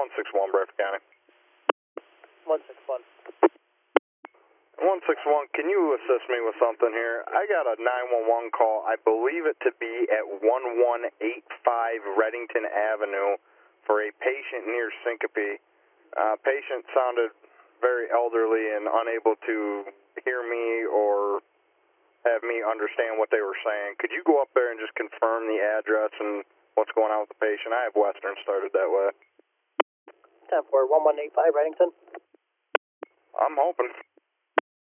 161, Bradford County. 161. 161, can you assist me with something here? I got a 911 call, I believe it to be at 1185 Reddington Avenue for a patient near syncope. Patient sounded very elderly and unable to hear me or have me understand what they were saying. Could you go up there and just confirm the address and what's going on with the patient? I have Western started that way. 10-4, 1185 Reddington. I'm hoping.